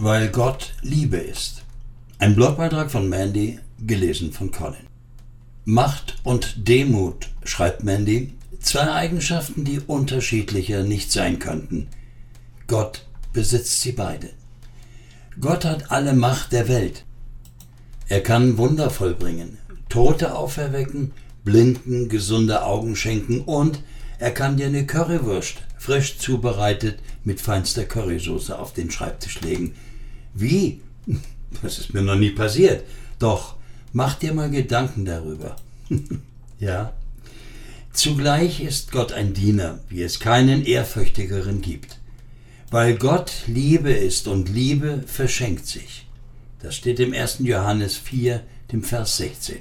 Weil Gott Liebe ist. Ein Blogbeitrag von Mandy, gelesen von Colin. Macht und Demut, schreibt Mandy, zwei Eigenschaften, die unterschiedlicher nicht sein könnten. Gott besitzt sie beide. Gott hat alle Macht der Welt. Er kann Wunder vollbringen, Tote auferwecken, Blinden gesunde Augen schenken und er kann dir eine Currywurst, frisch zubereitet, mit feinster Currysoße auf den Schreibtisch legen. Wie? Das ist mir noch nie passiert. Doch, mach dir mal Gedanken darüber. Ja. Zugleich ist Gott ein Diener, wie es keinen ehrfürchtigeren gibt. Weil Gott Liebe ist und Liebe verschenkt sich. Das steht im 1. Johannes 4, dem Vers 16.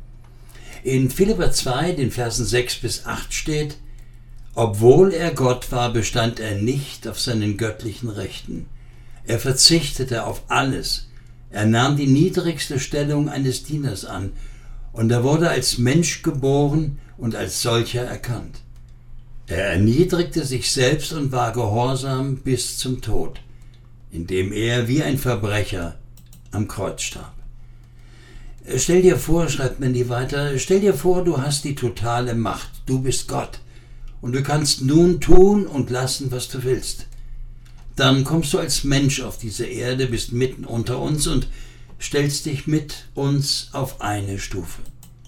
In Philipper 2, den Versen 6 bis 8 steht: Obwohl er Gott war, bestand er nicht auf seinen göttlichen Rechten. Er verzichtete auf alles. Er nahm die niedrigste Stellung eines Dieners an und er wurde als Mensch geboren und als solcher erkannt. Er erniedrigte sich selbst und war gehorsam bis zum Tod, indem er wie ein Verbrecher am Kreuz starb. Stell dir vor, schreibt Mandy weiter, stell dir vor, du hast die totale Macht, du bist Gott und du kannst nun tun und lassen, was du willst. Dann kommst du als Mensch auf diese Erde, bist mitten unter uns und stellst dich mit uns auf eine Stufe.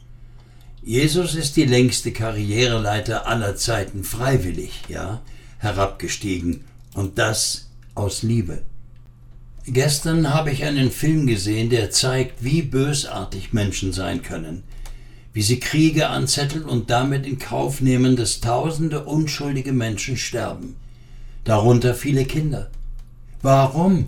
Jesus ist die längste Karriereleiter aller Zeiten freiwillig, herabgestiegen und das aus Liebe. Gestern habe ich einen Film gesehen, der zeigt, wie bösartig Menschen sein können, wie sie Kriege anzetteln und damit in Kauf nehmen, dass tausende unschuldige Menschen sterben, darunter viele Kinder. Warum?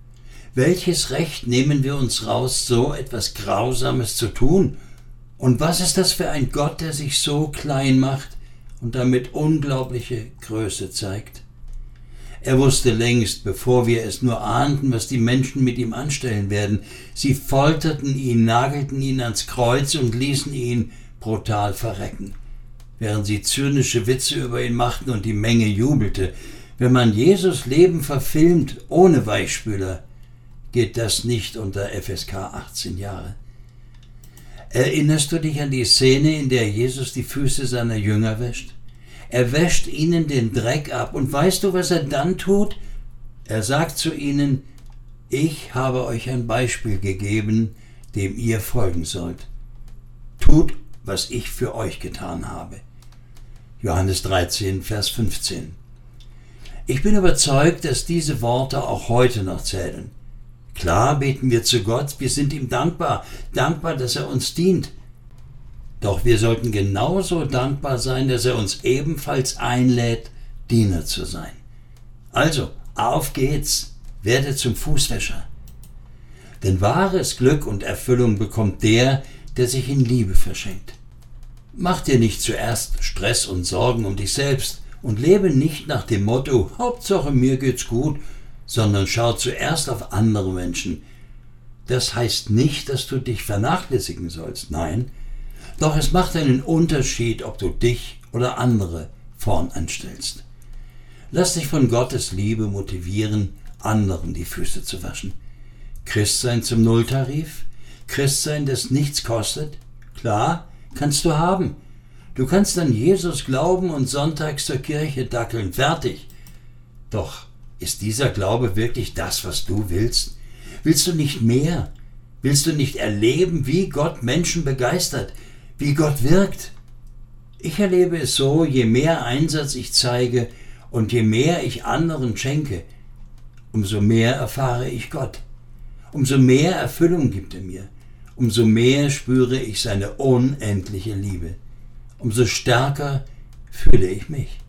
Welches Recht nehmen wir uns raus, so etwas Grausames zu tun? Und was ist das für ein Gott, der sich so klein macht und damit unglaubliche Größe zeigt? Er wusste längst, bevor wir es nur ahnten, was die Menschen mit ihm anstellen werden. Sie folterten ihn, nagelten ihn ans Kreuz und ließen ihn brutal verrecken, während sie zynische Witze über ihn machten und die Menge jubelte. Wenn man Jesus Leben verfilmt, ohne Weichspüler, geht das nicht unter FSK 18 Jahre. Erinnerst du dich an die Szene, in der Jesus die Füße seiner Jünger wäscht? Er wäscht ihnen den Dreck ab und weißt du, was er dann tut? Er sagt zu ihnen: Ich habe euch ein Beispiel gegeben, dem ihr folgen sollt. Tut, was ich für euch getan habe. Johannes 13, Vers 15. Ich bin überzeugt, dass diese Worte auch heute noch zählen. Klar beten wir zu Gott, wir sind ihm dankbar, dass er uns dient. Doch wir sollten genauso dankbar sein, dass er uns ebenfalls einlädt, Diener zu sein. Also, auf geht's, werde zum Fußwäscher. Denn wahres Glück und Erfüllung bekommt der sich in Liebe verschenkt. Mach dir nicht zuerst Stress und Sorgen um dich selbst und lebe nicht nach dem Motto, Hauptsache mir geht's gut, sondern schau zuerst auf andere Menschen. Das heißt nicht, dass du dich vernachlässigen sollst, nein, doch es macht einen Unterschied, ob du dich oder andere vorn anstellst. Lass dich von Gottes Liebe motivieren, anderen die Füße zu waschen. Christsein zum Nulltarif? Christsein, das nichts kostet? Klar, kannst du haben. Du kannst an Jesus glauben und sonntags zur Kirche dackeln, fertig. Doch ist dieser Glaube wirklich das, was du willst? Willst du nicht mehr? Willst du nicht erleben, wie Gott Menschen begeistert, wie Gott wirkt? Ich erlebe es so, je mehr Einsatz ich zeige und je mehr ich anderen schenke, umso mehr erfahre ich Gott. Umso mehr Erfüllung gibt er mir. Umso mehr spüre ich seine unendliche Liebe. Umso stärker fühle ich mich.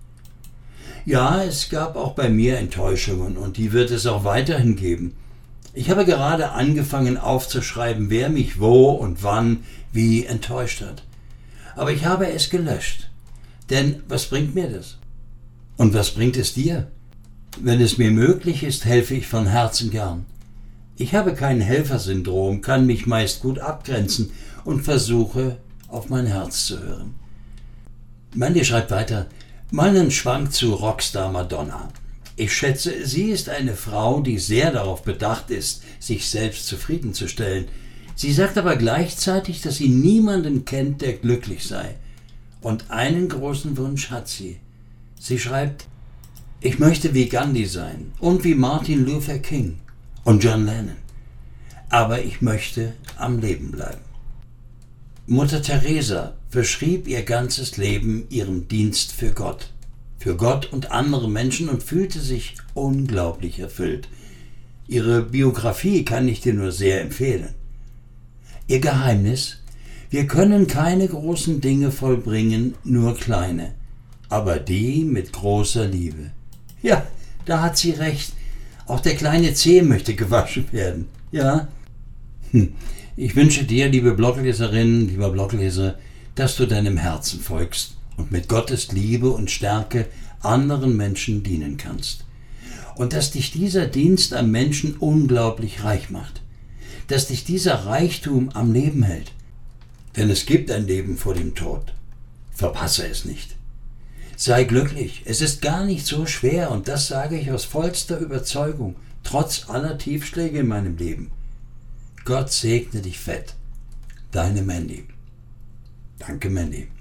Ja, es gab auch bei mir Enttäuschungen und die wird es auch weiterhin geben. Ich habe gerade angefangen aufzuschreiben, wer mich wo und wann wie enttäuscht hat. Aber ich habe es gelöscht. Denn was bringt mir das? Und was bringt es dir? Wenn es mir möglich ist, helfe ich von Herzen gern. Ich habe kein Helfersyndrom, kann mich meist gut abgrenzen und versuche, auf mein Herz zu hören. Mandy schreibt weiter: Mal einen Schwank zu Rockstar Madonna. Ich schätze, sie ist eine Frau, die sehr darauf bedacht ist, sich selbst zufriedenzustellen. Sie sagt aber gleichzeitig, dass sie niemanden kennt, der glücklich sei. Und einen großen Wunsch hat sie. Sie schreibt: Ich möchte wie Gandhi sein und wie Martin Luther King und John Lennon. Aber ich möchte am Leben bleiben. Mutter Teresa beschrieb ihr ganzes Leben ihrem Dienst für Gott und andere Menschen und fühlte sich unglaublich erfüllt. Ihre Biografie kann ich dir nur sehr empfehlen. Ihr Geheimnis: Wir können keine großen Dinge vollbringen, nur kleine, aber die mit großer Liebe. Ja, da hat sie recht. Auch der kleine Zeh möchte gewaschen werden. Ja? Ich wünsche dir, liebe Blogleserin, lieber Blogleser, dass du deinem Herzen folgst und mit Gottes Liebe und Stärke anderen Menschen dienen kannst. Und dass dich dieser Dienst am Menschen unglaublich reich macht. Dass dich dieser Reichtum am Leben hält. Denn es gibt ein Leben vor dem Tod. Verpasse es nicht. Sei glücklich. Es ist gar nicht so schwer und das sage ich aus vollster Überzeugung, trotz aller Tiefschläge in meinem Leben. Gott segne dich fett. Deine Mandy. Danke, Mandy.